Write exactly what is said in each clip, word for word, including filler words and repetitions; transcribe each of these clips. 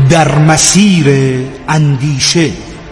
در مسیر اندیشه.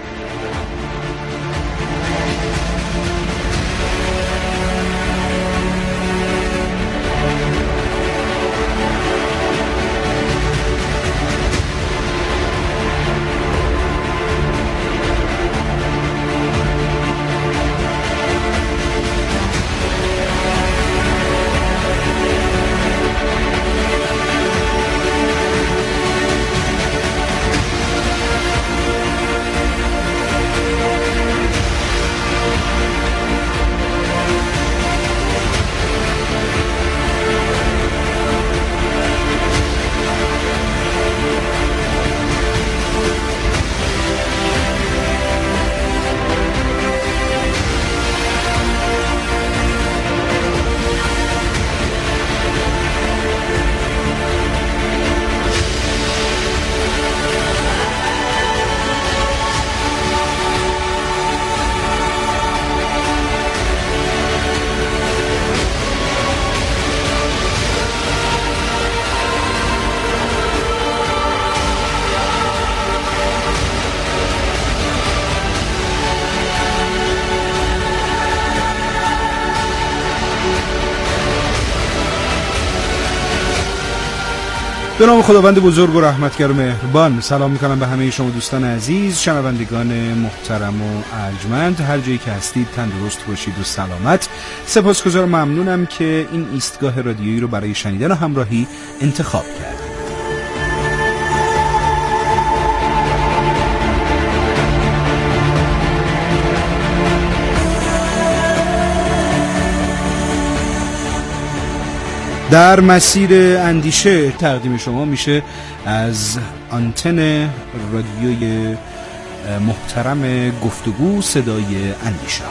به نام خداوند بزرگ و رحمتگر و مهربان سلام میکنم به همه شما دوستان عزیز، شنوندگان محترم و ارجمند، هر جایی که هستید تندرست باشید و سلامت. سپاسگزارم، ممنونم که این ایستگاه رادیویی رو برای شنیدن و همراهی انتخاب کردید. در مسیر اندیشه تقدیم شما میشه از آنتن رادیوی محترم گفتگو صدای اندیشه.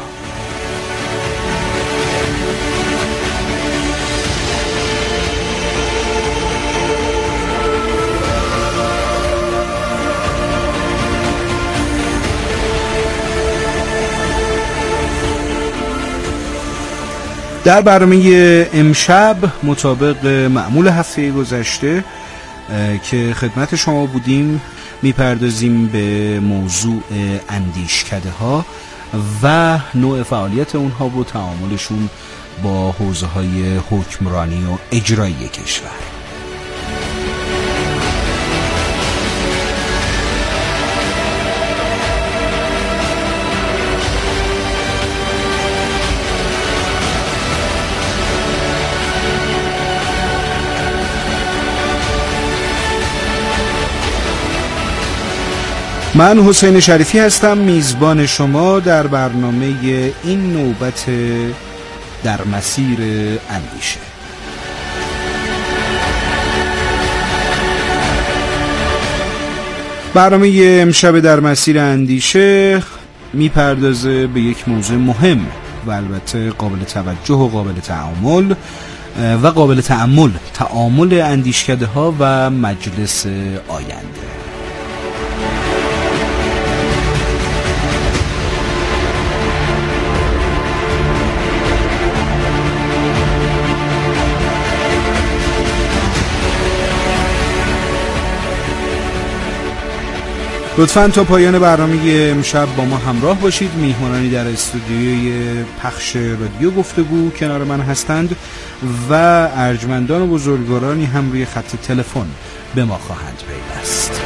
در برنامه امشب مطابق معمول هفته گذشته که خدمت شما بودیم میپردازیم به موضوع اندیشکده ها و نوع فعالیت اونها و تعاملشون با حوزه های حکمرانی و اجرایی کشور. من حسین شریفی هستم، میزبان شما در برنامه این نوبت در مسیر اندیشه. برنامه امشب در مسیر اندیشه میپردازه به یک موضوع مهم و البته قابل توجه و قابل تعامل و قابل تأمل، تعامل اندیشکده ها و مجلس آینده. لطفاً تا پایان برنامه امشب با ما همراه باشید. میهمانانی در استودیوی پخش رادیو گفتگو کنار من هستند و ارجمندان و بزرگوارانی هم روی خط تلفن به ما خواهند پیوست.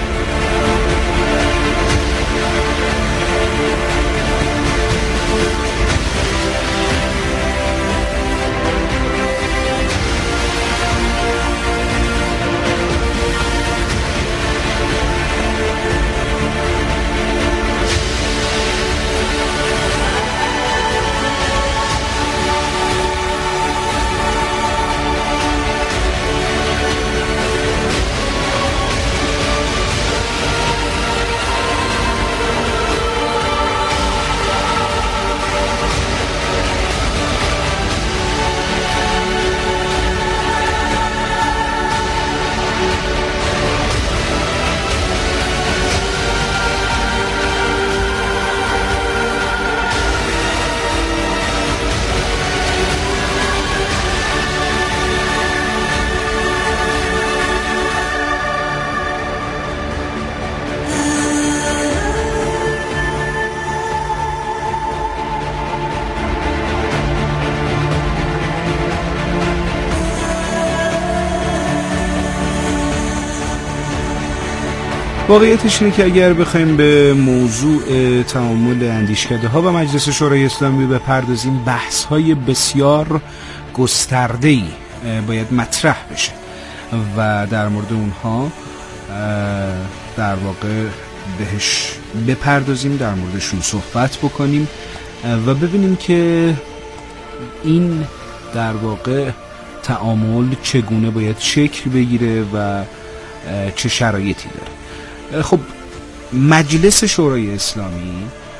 واقعیتش اینه که اگر بخوایم به موضوع تعامل اندیشکده ها و مجلس شورای اسلامی بپردازیم، بحث های بسیار گسترده‌ای باید مطرح بشه و در مورد اونها در واقع بهش بپردازیم، در موردشون صحبت بکنیم و ببینیم که این در واقع تعامل چگونه باید شکل بگیره و چه شرایطی داره. خب مجلس شورای اسلامی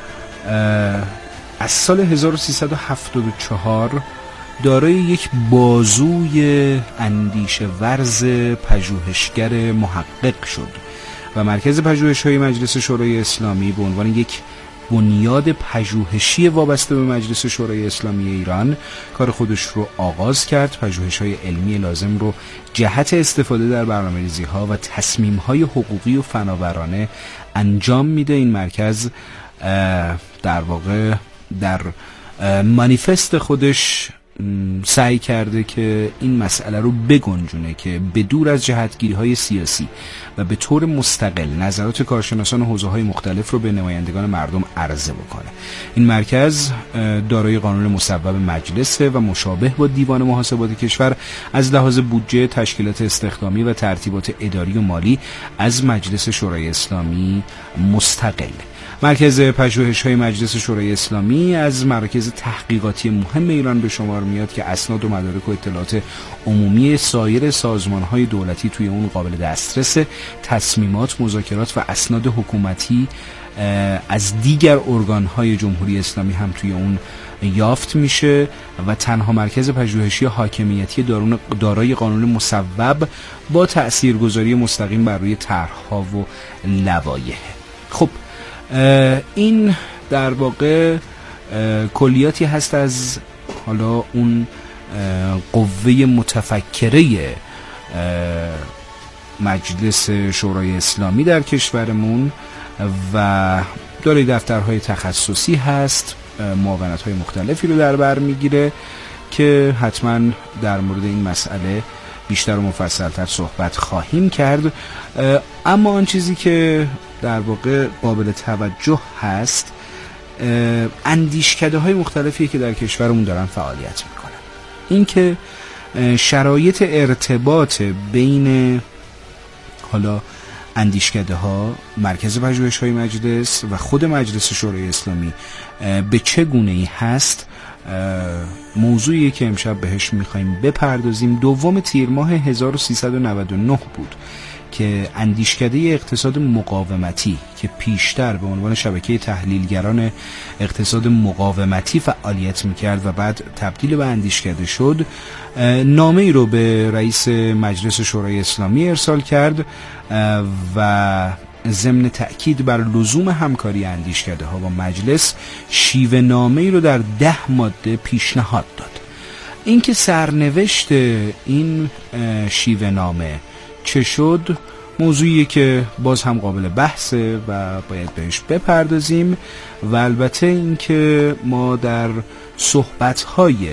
از سال هزار و سیصد و هفتاد و چهار دارای یک بازوی اندیشه ورز پژوهشگر محقق شد و مرکز پژوهش‌های مجلس شورای اسلامی به عنوان یک بنیاد پژوهشی وابسته به مجلس شورای اسلامی ایران کار خودش رو آغاز کرد. پژوهش‌های علمی لازم رو جهت استفاده در برنامه‌ریزی‌ها و تصمیم‌های حقوقی و فناورانه انجام میده. این مرکز در واقع در مانیفست خودش سعی کرده که این مسئله رو بگنجونه که به دور از جهتگیری‌های سیاسی و به طور مستقل نظرات کارشناسان حوزه‌های مختلف رو به نمایندگان مردم عرضه بکنه. این مرکز دارای قانون مصوب مجلس و مشابه با دیوان محاسبات کشور از لحاظ بودجه، تشکیلات استخدامی و ترتیبات اداری و مالی از مجلس شورای اسلامی مستقل. مرکز پژوهش‌های مجلس شورای اسلامی از مراکز تحقیقاتی مهم ایران به شمار میاد که اسناد و مدارک و اطلاعات عمومی سایر سازمان‌های دولتی توی اون قابل دسترس، تصمیمات، مذاکرات و اسناد حکومتی از دیگر ارگان‌های جمهوری اسلامی هم توی اون یافت میشه و تنها مرکز پژوهشی حاکمیتی دارای قانون مصوب با تأثیرگذاری مستقیم بر روی طرح‌ها و لوایح. خب این در واقع کلیاتی هست از حالا اون قوه متفکره مجلس شورای اسلامی در کشورمون و دارای دفترهای تخصصی هست، معاونت‌های مختلفی رو در بر میگیره که حتما در مورد این مسئله بیشتر و مفصل‌تر صحبت خواهیم کرد. اما آن چیزی که در واقع قابل توجه هست اندیشکده های مختلفی که در کشورمون دارن فعالیت میکنن. این که شرایط ارتباط بین حالا اندیشکده ها، مرکز پژوهش های مجلس و خود مجلس شورای اسلامی به چه گونه‌ای هست موضوعی که امشب بهش میخوایم بپردازیم. دوم تیر ماه هزار و سیصد و نود و نه بود که اندیشکده اقتصاد مقاومتی که پیشتر به عنوان شبکه تحلیلگران اقتصاد مقاومتی فعالیت میکرد و بعد تبدیل به اندیشکده شد، نامه ای رو به رئیس مجلس شورای اسلامی ارسال کرد و ضمن تأکید بر لزوم همکاری اندیشکده ها با مجلس شیوه نامه ای رو در ده ماده پیشنهاد داد. اینکه سرنوشت این شیوه نامه چه شد موضوعیه که باز هم قابل بحثه و باید بهش بپردازیم و البته اینکه ما در صحبت‌های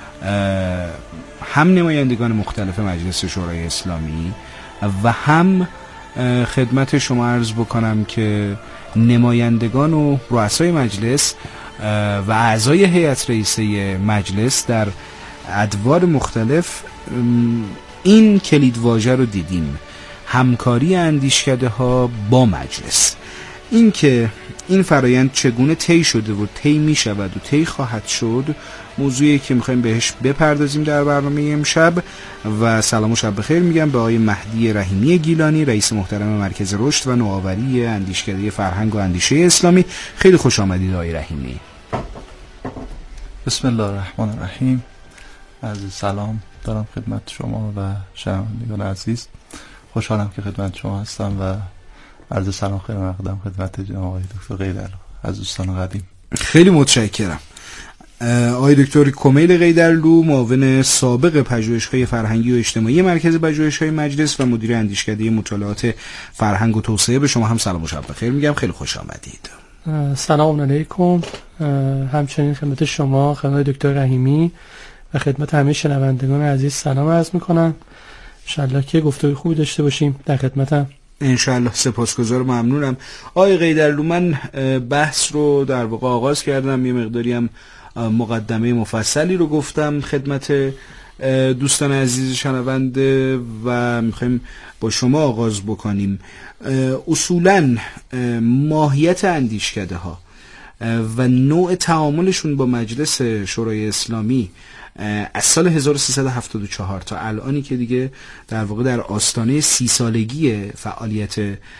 هم نمایندگان مختلف مجلس شورای اسلامی و هم خدمت شما عرض بکنم که نمایندگان و رؤسای مجلس و اعضای هیئت رئیسه مجلس در ادوار مختلف این کلیدواژه رو دیدیم: همکاری اندیشکده ها با مجلس. این که این فرایند چگونه طی شده و طی می شود و طی خواهد شد موضوعی که میخوایم بهش بپردازیم در برنامه امشب. و سلام و شب بخیر میگم به آقای مهدی رحیمی گیلانی، رئیس محترم مرکز رشد و نوآوری اندیشکده فرهنگ و اندیشه اسلامی. خیلی خوش آمدید آقای رحیمی. بسم الله الرحمن الرحیم. عرض سلام دارم خدمت شما و شنوندگان عزیز. خوشحالم که خدمت شما هستم و عرض سلام خیلی مقدم خدمت جناب آقای دکتر قیدرلو از دوستان قدیم. خیلی متشکرم. آقای دکتر کمیل قیدرلو، معاون سابق پژوهش‌های فرهنگی و اجتماعی مرکز پژوهش‌های مجلس و مدیر اندیشکده مطالعات فرهنگ و توسعه، به شما هم سلام و شب بخیر میگم. خیلی خوش آمدید. سلام علیکم. همچنین خدمت شما، خدمت دکتر رحیمی و خدمت همه شنوندگان عزیز سلام عرض میکنم. انشالله که گفتگوی خوبی داشته باشیم. در خدمتم. انشالله. سپاسگزار، ممنونم. آقای قیدرلو، من بحث رو در واقع آغاز کردم، یه مقداری هم مقدمه مفصلی رو گفتم خدمت دوستان عزیز شنونده و میخوایم با شما آغاز بکنیم. اصولاً ماهیت اندیشکده ها و نوع تعاملشون با مجلس شورای اسلامی از سال هزار و سیصد و هفتاد و چهار تا الانی که دیگه در واقع در آستانه سی سالگی فعالیت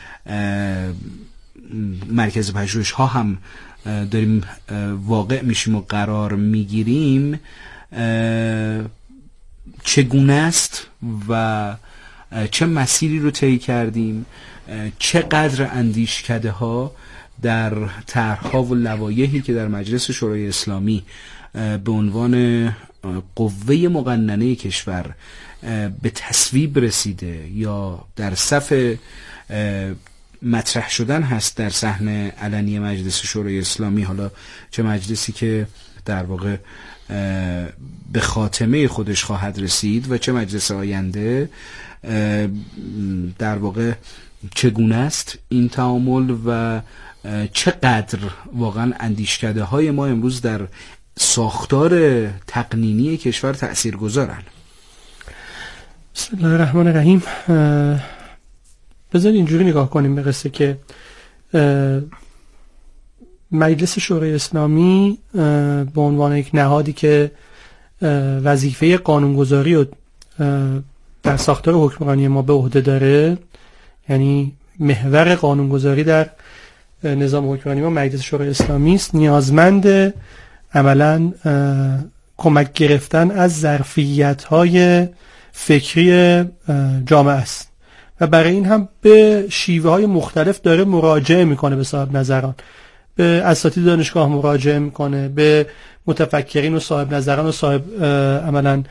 مرکز پژوهش ها هم داریم واقع میشیم و قرار میگیریم، چگونه است و چه مسیری رو طی کردیم، چقدر اندیشکده ها در طرح‌ها و لوایحی که در مجلس شورای اسلامی به عنوان قوه مقننه کشور به تصویب رسیده یا در صف مطرح شدن هست در صحن علنی مجلس شورای اسلامی، حالا چه مجلسی که در واقع به خاتمه خودش خواهد رسید و چه مجلس آینده، در واقع چگونه است این تعامل و چقدر واقعا اندیشکده های ما امروز در ساختار تقنینی کشور تأثیر گذارن. بسم الله الرحمن الرحیم. بذارید اینجوری نگاه کنیم به قصه که مجلس شورای اسلامی به عنوان یک نهادی که وظیفه قانونگذاری رو در ساختار حکمرانی ما به عهده داره، یعنی محور قانونگذاری در نظام حکمرانی ما مجلس شورای اسلامی است، نیازمند عملاً کمک گرفتن از ظرفیت‌های فکری جامعه است و برای این هم به شیوه‌های مختلف داره مراجعه میکنه به صاحب نظران، به اساتید دانشگاه مراجعه میکنه، به متفکرین و صاحب نظران و صاحب عملاً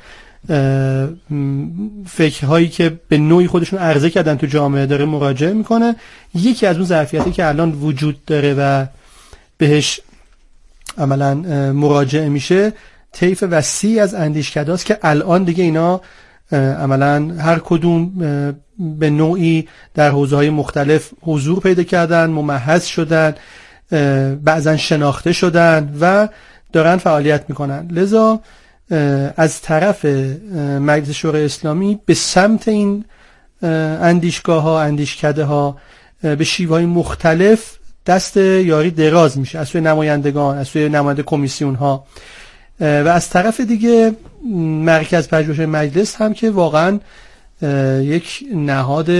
فکرهایی که به نوعی خودشون عرضه کردن تو جامعه داره مراجعه میکنه. یکی از اون ظرفیتی که الان وجود داره و بهش عملاً مراجعه میشه طیف وسیع از اندیشکده‌است که الان دیگه اینا عملاً هر کدوم به نوعی در حوزه‌های مختلف حضور پیدا کردن، ممهد شدن، بعضن شناخته شدن و دارن فعالیت میکنن. لذا از طرف مجلس شورای اسلامی به سمت این اندیشگاه ها، اندیشکده ها به شیوه‌های مختلف دست یاری دراز میشه از سوی نمایندگان، از سوی نماینده کمیسیون ها و از طرف دیگه مرکز پژوهش مجلس هم که واقعا یک نهاد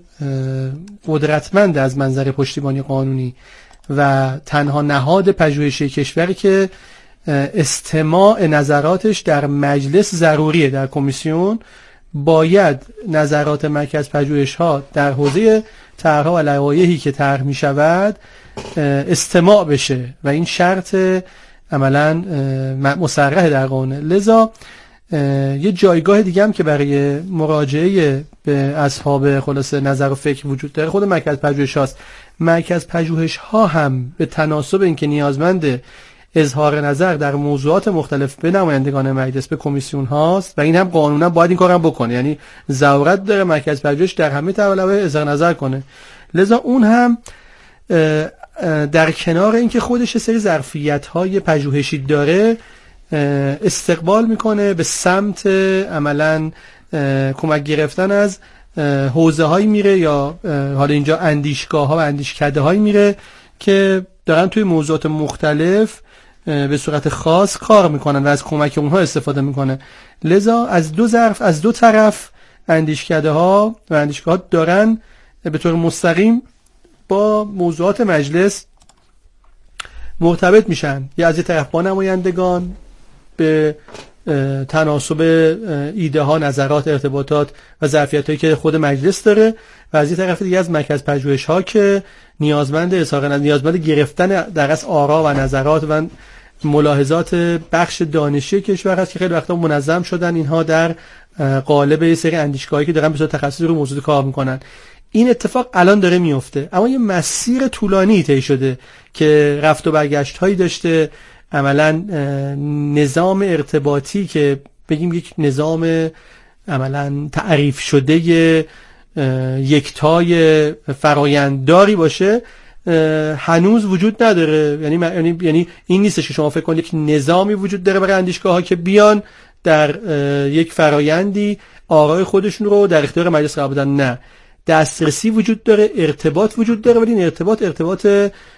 قدرتمند از منظر پشتیبانی قانونی و تنها نهاد پژوهشی کشوری که استماع نظراتش در مجلس ضروریه. در کمیسیون باید نظرات مرکز پژوهش ها در حوزه طرح‌ها و لوایحی که طرح می شود استماع بشه و این شرط عملاً مصرح در قانون. لذا یه جایگاه دیگه هم که برای مراجعه به اصحاب خلاصه نظر و فکر وجود داره خود مرکز پژوهش هاست. مرکز پژوهش ها هم به تناسب اینکه نیازمند اظهار نظر در موضوعات مختلف به نمایندگان مجلس، به کمیسیون هاست و این هم قانونا باید این کارم بکنه، یعنی ضرورت داره مرکز پژوهش در همه طرح اظهار نظر کنه. لذا اون هم در کنار اینکه خودش سری ظرفیت‌های پژوهشی داره استقبال میکنه به سمت عملاً کمک گرفتن از حوزه هایی میره یا حالا اینجا اندیشگاه ها و اندیشکده هایی میره که دارن توی موضوعات مختلف به صورت خاص کار میکنن و از کمک اونها استفاده میکنه. لذا از دو ظرف از دو طرف اندیشکده ها و اندیشگاه ها دارن به طور مستقیم با موضوعات مجلس مرتبط میشن، یا از یه طرف با نمایندگان به تناسب ایده ها، نظرات، ارتباطات و ظرفیت هایی که خود مجلس داره و از یه طرف دیگه از مرکز پژوهش ها که نیازمند اظهار نیازمند گرفتن در اصل آرا و نظرات و ملاحظات بخش دانشی کشور هست که خیلی وقتا منظم شدن اینها در قالب یه سری اندیشگاهی که دارن به صورت تخصصی رو موضوع کار میکنن. این اتفاق الان داره میفته، اما یه مسیر طولانی طی شده که رفت و برگشت هایی داشته. عملا نظام ارتباطی که بگیم یک نظام عملا تعریف شده یکتای فرایندداری باشه هنوز وجود نداره. یعنی یعنی یعنی این نیستش که شما فکر کنید یک نظامی وجود داره برای اندیشگاه‌ها که بیان در یک فرایندی آرای خودشون رو در اختیار مجلس قرار بدن. نه، دسترسی وجود داره، ارتباط وجود داره، ولی این ارتباط ارتباط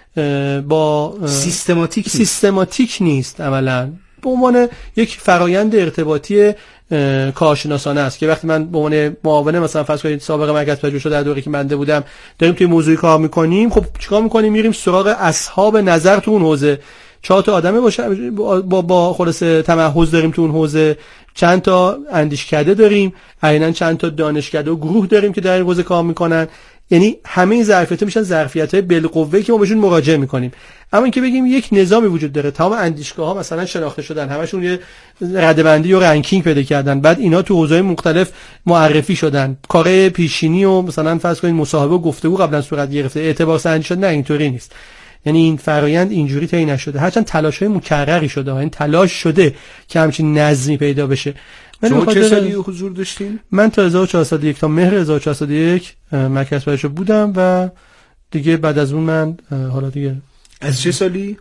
با سیستماتیک سیستماتیک نیست. عملاً به عنوان یک فرایند ارتباطی کارشناسانه است که وقتی من به عنوان معاون مثلا فرض کنید سابقه مرکز پژوهش در دوره که بنده بودم داریم توی موضوعی کار میکنیم، خب چیکار میکنیم؟ میریم سراغ اصحاب نظر تو اون حوزه، چهار تا آدمه باشه با با خلاص تمحض داریم تو اون حوزه، چند تا اندیشکده داریم، عیناً چند تا دانشکده و گروه داریم که در این حوزه کار میکنن. یعنی همه این ظرفیت‌ها میشن ظرفیت‌های بالقوه که ما بهشون مراجعه میکنیم. اما اینکه بگیم یک نظامی وجود داره، تمام اندیشگاه‌ها مثلا شناخته شدن، همشون یه رده‌بندی و رنکینگ پیدا کردن، بعد اینا تو حوزه‌های مختلف معرفی شدن، کار پیشینی و مثلا فرض کنید مصاحبه و گفتگو قبلا صورت گرفته، اعتبار سنجی شد. نه، اینطوری نیست. یعنی این فرآیند اینجوری طی نشده، هرچند تلاش‌های مکرری شده، این تلاش شده که همچین نظمی پیدا بشه. شما چه سالی حضور داشتین؟ من تا هزار و چهارصد و یک تا مهر هزار و چهارصد و یک مرکز پژوهش بودم و دیگه بعد از اون من حالا دیگه. از چه سالی؟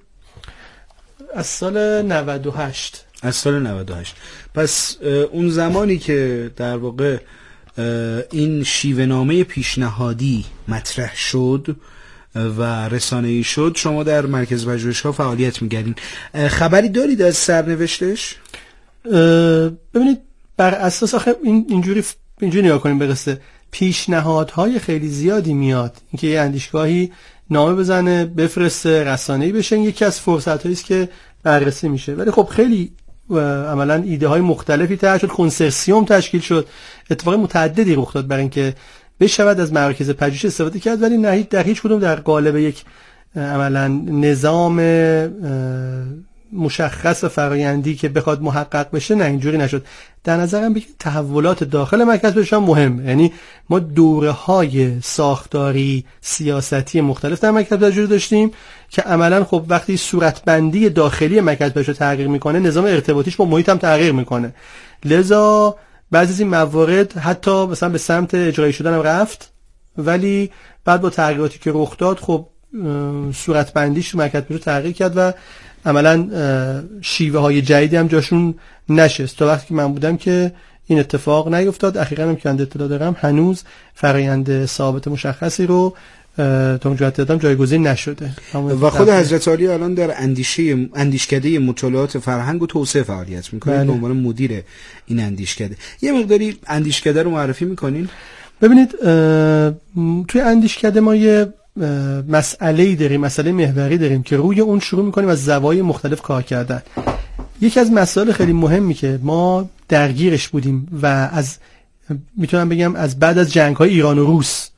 از سال نود و هشت. از سال نود و هشت. پس اون زمانی که در واقع این شیوه‌نامه پیشنهادی مطرح شد و رسانه‌ای شد، شما در مرکز پژوهش‌ها فعالیت می‌کردین. خبری دارید از سرنوشتش؟ ببینید بر اساس آخه این اینجوری اینجوری نگاه کنیم به قصه، پیشنهادهای خیلی زیادی میاد اینکه یه اندیشگاهی نامه بزنه بفرسته رسانه‌ای بشه، یکی از فرصت‌هایی است که بررسی میشه. ولی خب خیلی عملاً ایده های مختلفی طرح شد، کنسرسیوم تشکیل شد، اتفاق متعددی رخ داد برای اینکه بشود از مراکز پژوهش استفاده کرد، ولی نه در هیچ کدوم در قالب یک عملاً نظام مشخص فرآیندی که بخواد محقق بشه نه اینجوری نشد. در نظرم بگید تحولات داخل مرکز پژوهش مهم، یعنی ما دوره‌های ساختاری سیاستی مختلف در مرکز پژوهش داشتیم که عملاً خب وقتی صورتبندی داخلی مرکز پژوهش تغییر میکنه، نظام ارتباطیش با محیط هم تغییر میکنه، لذا بعضی از این موارد حتی مثلا به سمت اجرایی شدن هم رفت، ولی بعد با تغییراتی که رخ داد خب صورتبندیش تو مرکز پژوهش تغییر کرد و عملاً شیوه های جدیدی هم جاشون نشست. تا وقتی که من بودم که این اتفاق نیفتاد. اخیراً هم که اطلاع دارم هنوز فرآیند ثابت مشخصی رو تا اونجا دادم جایگزین نشده و خود حضرت عالی الان در اندیشه اندیشکده مطالعات فرهنگ و توسعه فعالیت میکنید به عنوان مدیر این اندیشکده. یه مقداری اندیشکده رو معرفی میکنین؟ ببینید توی اندیشکده ما یه مسئله‌ای داریم، مسئله محوری داریم که روی اون شروع میکنیم از زوایای مختلف کار کردن. یکی از مسائل خیلی مهمی که ما درگیرش بودیم و از میتونم بگم از بعد از جنگ‌های ایران و روس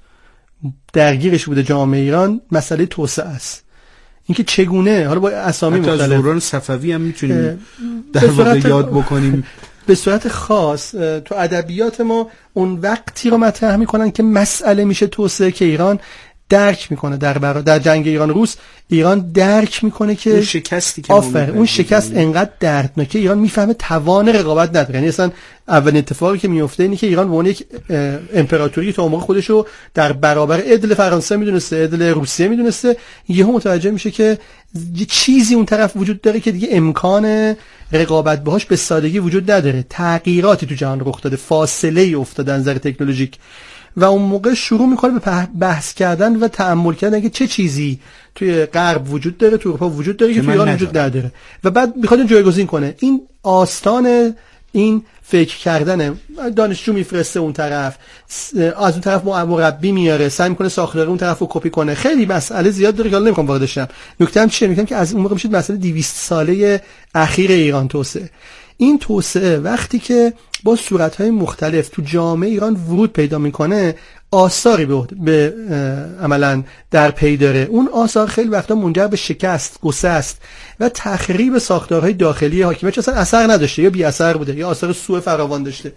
درگیرش بوده جامعه ایران، مسئله توسعه است. اینکه چگونه حالا با اسامی مختلف از دوران صفوی هم میتونیم در واقع یاد بکنیم. به صورت خاص تو ادبیات ما اون وقتی رو مطرح میکنن که مسئله میشه توسعه که ایران درک میکنه در برا در جنگ ایران روس ایران درک میکنه که اون شکستی که آفر اون شکست انقدر دردناکه ایران میفهمه توان رقابت نداره. یعنی اصلا اولین اتفاقی که میفته اینه که ایران به عنوان یک امپراتوری تا عمر خودش رو در برابر عدل فرانسه میدونسته، عدل روسیه میدونسته، یهو متوجه میشه که یه چیزی اون طرف وجود داره که دیگه امکان رقابت باهاش به سادگی وجود نداره. تغییراتی تو جهان رخ داده، فاصله ای افتاده از نظر تکنولوژیک و اون موقع شروع میکنه به بحث کردن و تأمل کردن که چه چیزی توی غرب وجود داره، توی اروپا وجود داره که توی ایران وجود نداره و بعد میخواد جایگزین کنه. این آستان این فکر کردن، دانشجو میفرسته اون طرف، از اون طرف مربی میاره، سعی میکنه ساختار اون طرفو کپی کنه. خیلی مسئله زیاد داره که حالا نمیخوام وارد بشم. نکته هم چیه؟ میگم که از اون موقع میشه مسئله دویست ساله اخیر ایران توسعه. این توسعه وقتی که با صورت‌های مختلف تو جامعه ایران ورود پیدا میکنه، آثاری به, به عملاً در پی داره. اون آثار خیلی وقتا منجر به شکست، گسست و تخریب ساختارهای داخلی حاکمیت که اصلا اثر نداشته یا بی اثر بوده یا آثار سوء فراوان داشته.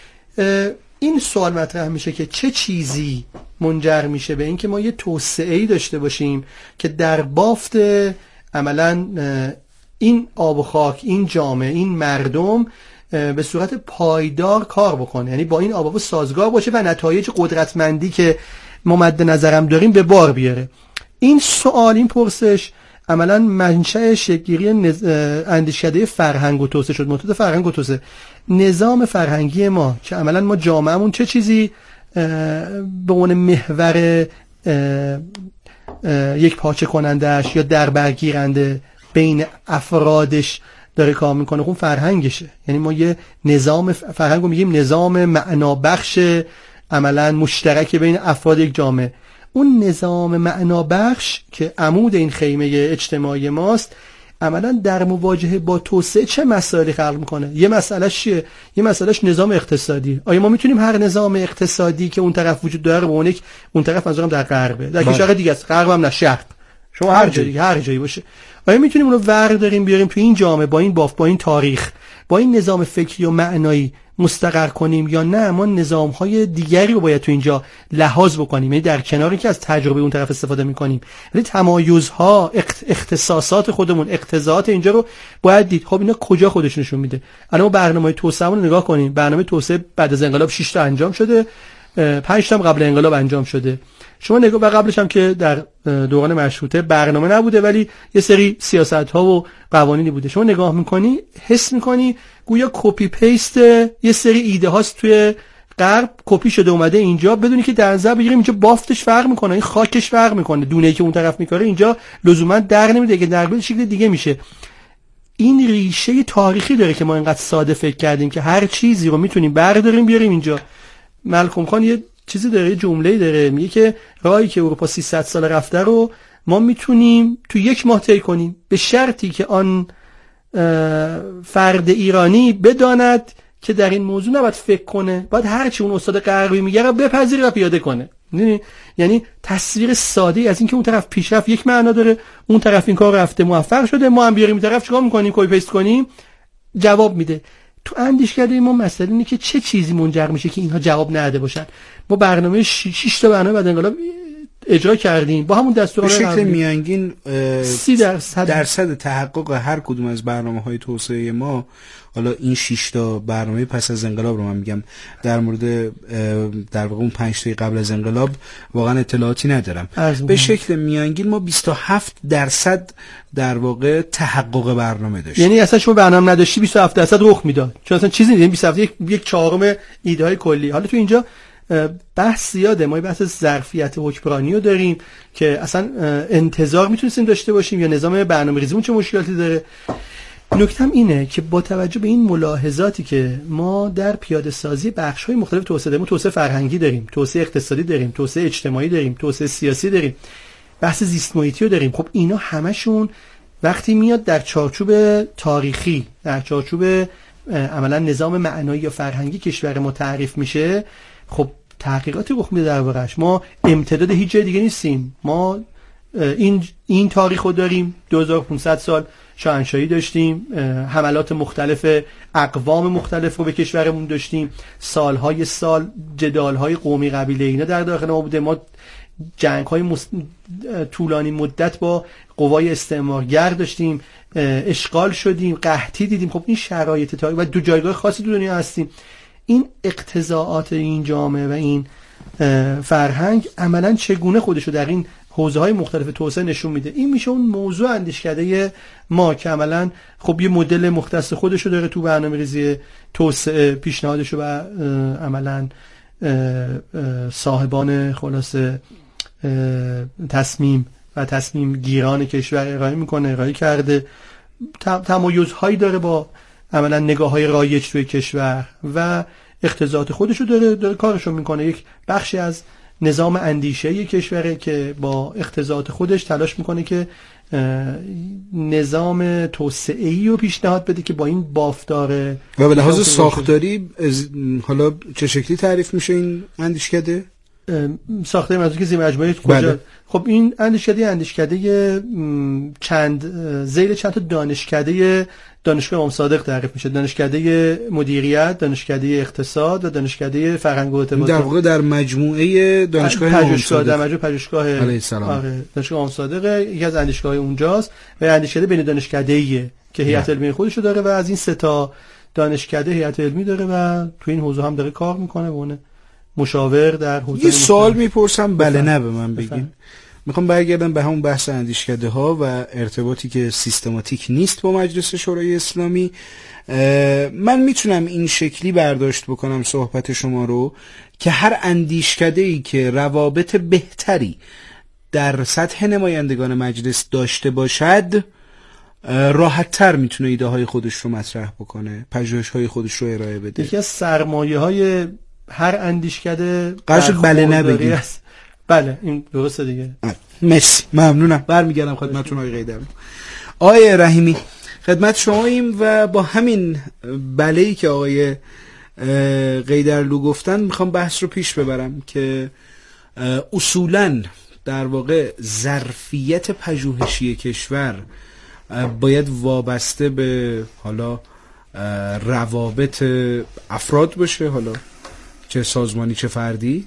این سوال مطرح میشه که چه چیزی منجر میشه به اینکه ما یه توسعه‌ای داشته باشیم که در بافت عملاً این آب و خاک، این جامعه، این مردم به صورت پایدار کار بکنه، یعنی با این آب و هوا سازگار باشه و نتایج قدرتمندی که ما مد نظرم داریم به بار بیاره. این سوال، این پرسش عملا منشأ شکل‌گیری نز... اندیشکده فرهنگ و توسعه شد. متد فرهنگ و توسعه، نظام فرهنگی ما که عملا ما جامعهمون چه چیزی به عنوان محور یک پاچه کنندش یا در برگیرنده بین افرادش داره کار میکنه، خب فرهنگشه. یعنی ما یه نظام فرهنگ رو میگیم نظام معنابخش عملا مشترک بین افراد یک جامعه. اون نظام معنابخش که عمود این خیمه اجتماعی ماست عملا در مواجهه با توسعه چه مسائلی خلق میکنه؟ یه مسئلهش چیه؟ یه مسئلهش نظام اقتصادی. آیا ما میتونیم هر نظام اقتصادی که اون طرف وجود داره به اون اون طرف منظورم در غربه، در کشور دیگه است، غرب هم نه شرق، شما هر جایی هر جایی باشه، آیا میتونیم اون رو ورداریم بیاریم تو این جامعه با این بافت، با این تاریخ، با این نظام فکری و معنایی مستقر کنیم، یا نه ما نظام‌های دیگری رو باید تو اینجا لحاظ بکنیم؟ یعنی در کنار اینکه از تجربه اون طرف استفاده می‌کنیم، یعنی تمایزها، اختصاصات خودمون، اقتضاعات اینجا رو باید دید. خب اینا کجا خودش نشون میده؟ الان ما برنامه توسعه‌مون رو نگاه کنیم. برنامه توسعه بعد از انقلاب شش تا انجام شده، پنج تا قبل انقلاب انجام شده. شما نگاه، و قبلش هم که در دوران مشروطه برنامه نبوده ولی یه سری سیاست‌ها و قوانینی بوده. شما نگاه می‌کنی حس می‌کنی گویا کپی پیست یه سری ایده هاست توی غرب کپی شده اومده اینجا، بدونی که در نظر بگیریم اینجا بافتش فرق می‌کنه، این خاکش فرق می‌کنه، دونه‌ای که اون طرف می‌کاره اینجا لزوما در نمیده که در به شکل دیگه میشه. این ریشه تاریخی داره که ما اینقدر ساده فکر کردیم که هر چیزی رو میتونیم برداریم بیاریم اینجا. ملکم خان یه چیزی داره، یه جمله‌ای داره، میگه که راهی که اروپا سیصد سال رفته رو ما میتونیم تو یک ماه طی کنیم، به شرطی که آن فرد ایرانی بداند که در این موضوع نباید فکر کنه، باید هر چی اون استاد غربی میگه رو بپذیره و پیاده کنه. یعنی تصویر ساده‌ای از اینکه اون طرف پیشرفت یک معنا داره، اون طرف این کار رفته موفق شده، ما هم بیاریم این طرف چیکار می‌کنیم؟ کپی پیست کنیم؟ جواب میده. تو اندیشکده ما مسئله اینه که چه چیزی منجر میشه که اینها جواب نداده باشن. ما برنامه شش تا برنامه بعد انقلاب اجرا کردیم با همون دستورات به شکل میانگین سی درصد درصد تحقق هر کدوم از برنامه‌های توسعه ما، حالا این شش تا برنامه پس از انقلاب رو من میگم، در مورد در واقع اون پنج تا قبل از انقلاب واقعا اطلاعاتی ندارم. به شکل میانگین ما بیست و هفت درصد در واقع تحقق برنامه داشتیم. یعنی اصلا شما برنامه نداشتی بیست و هفت درصد رخ میداد، چون اصلا چیزی نیست. بیست و هفت یک یک چهارم ایده های کلی. حالا تو اینجا بحث زیاده، ما بحث ظرفیت حکمرانی رو داریم که اصلا انتظار میتونستیم داشته باشیم یا نظام برنامه‌ریزیمون چه مشکلاتی داره. نکته هم اینه که با توجه به این ملاحظاتی که ما در پیاده سازی بخش‌های مختلف توسعه داریم، توسعه فرهنگی داریم، توسعه اقتصادی داریم، توسعه اجتماعی داریم، توسعه سیاسی داریم، بحث زیست محیطی رو داریم. خب اینا همشون وقتی میاد در چارچوب تاریخی، در چارچوب عملا نظام معنایی یا فرهنگی کشور ما تعریف میشه، خب تحقیقاتی رخ میده در واقعش. ما امتداد هیچ جای دیگه نیستیم. ما این این تاریخو داریم، دو هزار و پانصد سال شاهنشاهی داشتیم، حملات مختلف اقوام مختلف رو به کشورمون داشتیم، سالهای سال جدالهای قومی قبیله اینا در داخل ما بوده، ما جنگ‌های مس... طولانی مدت با قوای استعمارگر داشتیم، اشغال شدیم، قحطی دیدیم. خب این شرایط تاریخ و دو جایگاه خاصی تو دنیا هستیم. این اقتضاعات این جامعه و این فرهنگ عملاً چگونه خودشو در این حوزه‌های مختلف توسعه نشون میده. این میشه اون موضوع اندیشکده ما که عملاً خب یه مدل مختص خودشو داره تو برنامه‌ریزی توسعه پیشنهادشو و عملاً صاحبان خلاصه تصمیم و تصمیم گیران کشور ارائه میکنه، ارائه کرده، تمایزهایی داره با عملا نگاه‌های رایج توی کشور و اقتضاعات خودشو داره, داره کارشو میکنه. یک بخشی از نظام اندیشه‌ای کشوره که با اقتضاعات خودش تلاش میکنه که نظام توسعه‌ای رو پیشنهاد بده که با این بافتار و به لحاظ ساختاری حالا چه شکلی تعریف میشه این اندیشکده؟ ساختاری منظور که زیر مجموعه کجا؟ بله. خب این اندیشکده اندیشکده چند زیر چند تا دانشکده دانشگاه امام صادق تعریف میشه. دانشکده مدیریت، دانشکده اقتصاد و دانشکده فرهنگ و ارتباطات. در واقع در مجموعه دانشگاه امام صادق، در مجموعه پژوهشگاه علیه السلام، آره دانشگاه امام صادق یکی از اندیشگاه اونجاست و اندیشکده بین دانشکده‌ایه که هیئت علمی خودشو داره و از این سه تا دانشکده هیئت علمی داره و تو این حوزه هم داره کار میکنه، بونه مشاور در حوزه. یه سوال میپرسم، بله نه به من بگین. میخوام برگردم به همون بحث اندیشکده ها و ارتباطی که سیستماتیک نیست با مجلس شورای اسلامی. من میتونم این شکلی برداشت بکنم صحبت شما رو که هر اندیشکده‌ای که روابط بهتری در سطح نمایندگان مجلس داشته باشد راحت تر میتونه ایده های خودش رو مطرح بکنه، پژوهش های خودش رو ارائه بده. یکی از سرمایه های هر اندیشکده قرشت بله نبگیم. بله این درسته دیگه. مرسی، ممنونم. برمیگردم خدمتتون آقای قیدرلو. آقای رحیمی خدمت شماییم و با همین بله‌ای که آقای قیدرلو گفتن میخوام بحث رو پیش ببرم که اصولاً در واقع ظرفیت پژوهشی کشور باید وابسته به حالا روابط افراد باشه، حالا چه سازمانی چه فردی.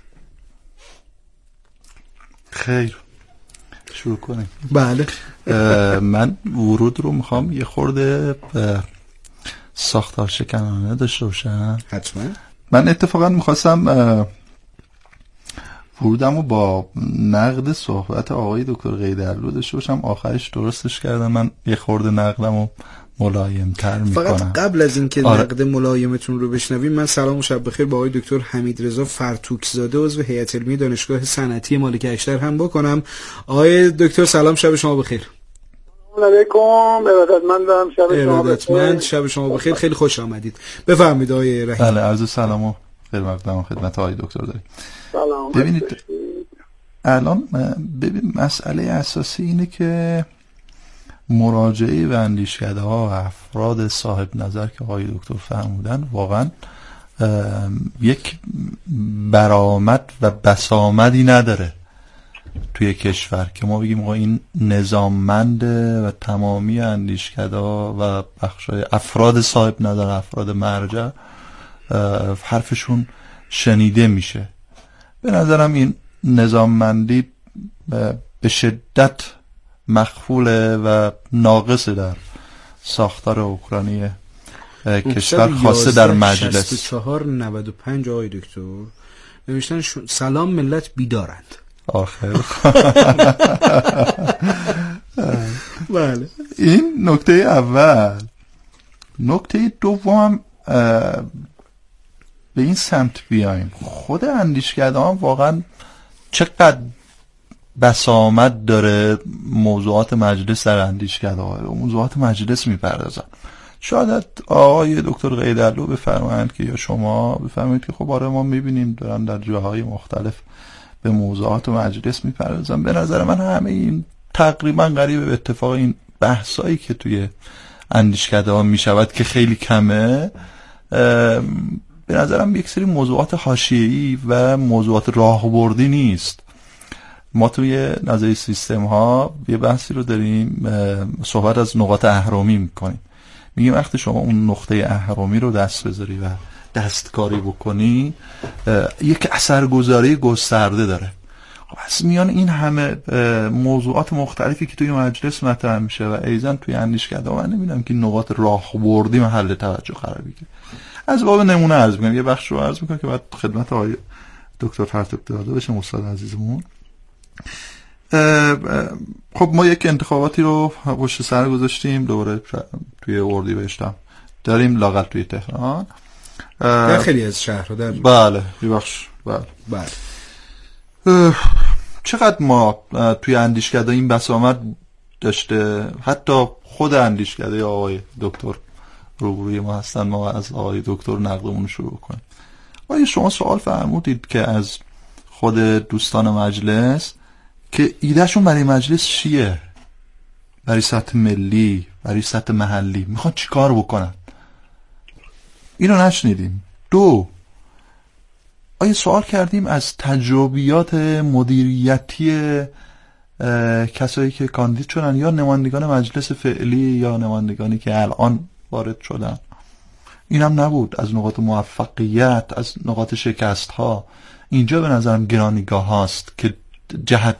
خیر شروع کنیم. بله. من ورود رو میخوام یه خورده ساختار شکنانه داشته باشم. حتما. من اتفاقا میخواستم ورودم رو با نقد صحبت آقای دکتر قیدرلو داشته باشم، آخرش درستش کردم. من یه خورده نقدم رو ملایم تر میکنم. فقط قبل از اینکه آره. نقد ملایمتون رو بشنویم، من سلام و شب بخیر با آقای دکتر حمیدرضا فرتوکزاده عضو هیئت علمی دانشگاه صنعتی مالک اشتر هم بکنم. آقای دکتر سلام، شب شما بخیر. سلام علیکم، ارادتمندم. شب شما بخیر. شب شما بخیر، خیلی خوش آمدید. بفرمایید آقای رحیم. بله، عرض سلام و خیر مقدم خدمت آقای دکتر داریم. سلام. ببینید الان ببین مسئله اساسی اینه که مراجعه و اندیشکده ها و افراد صاحب نظر که آقای دکتر فرمودن واقعا یک برآمد و بسامدی نداره توی کشور که ما بگیم آقا این نظاممنده و تمامی اندیشکده ها و بخشای افراد صاحب نظر، افراد مرجع حرفشون شنیده میشه. به نظرم این نظاممندی به شدت مخفوله و ناقصه در ساختار اوکراینی کشور، خاصه در مجلس. شصت و چهار نود و پنج آقای دکتر نوشتن سلام ملت بیدارند. آخر بله، این نکته اول. نکته دوم به این سمت بیایم، خود اندیشکده ها واقعا چقدر بسامد داره موضوعات مجلس در اندیشکده ها و موضوعات مجلس میپردازن. شاید آقای دکتر قیدرلو بفرمایند که یا شما بفرمایید که خب آره ما میبینیم دارن در جاهای مختلف به موضوعات مجلس میپردازن. به نظر من همه این تقریبا قریب به اتفاق این بحثایی که توی اندیشکده ها میشود که خیلی کمه، به نظرم یک سری موضوعات حاشیه‌ای و موضوعات راهبردی نیست. ما توی نظریه سیستم ها یه بحثی رو داریم، صحبت از نقاط اهرمی میکنیم. میگیم وقتی شما اون نقطه اهرمی رو دست بذاری و دستکاری بکنی یک اثرگذاری گسترده داره. پس میان این همه موضوعات مختلفی که توی مجلس مطرح میشه و ایزن توی اندیشکده ها، من نمیدونم که نقاط راهبردی محل توجه قرار بگیره. از باب نمونه عرض میکنم، یه بخش رو عرض میکنم که بعد خدمت آقای دکتر فرتوکزاده بشم استاد عزیزمون. خب ما یک انتخاباتی رو پشت سر گذاشتیم، دوباره توی اردیبهشت هم داریم، لااقل توی تهران در خیلی از شهرها در بله یه بخش بله بله. چقدر ما توی اندیشکده این بسامد داشته، حتی خود اندیشکده آقای دکتر روبروی ما هستن، ما از آقای دکتر نقدمون شروع کنیم. آیا شما سوال فرمودید که از خود دوستان مجلس که ایدهشون برای مجلس چیه؟ برای سطح ملی، برای سطح محلی میخوان چی کار بکنن؟ اینو نشنیدیم. دو، آیا سوال کردیم از تجربیات مدیریتی کسایی که کاندید شدن یا نمایندگان مجلس فعلی یا نمایندگانی که الان وارد شدن؟ اینم نبود. از نقاط موفقیت، از نقاط شکست ها، اینجا به نظرم گرانیگاه هاست که جهت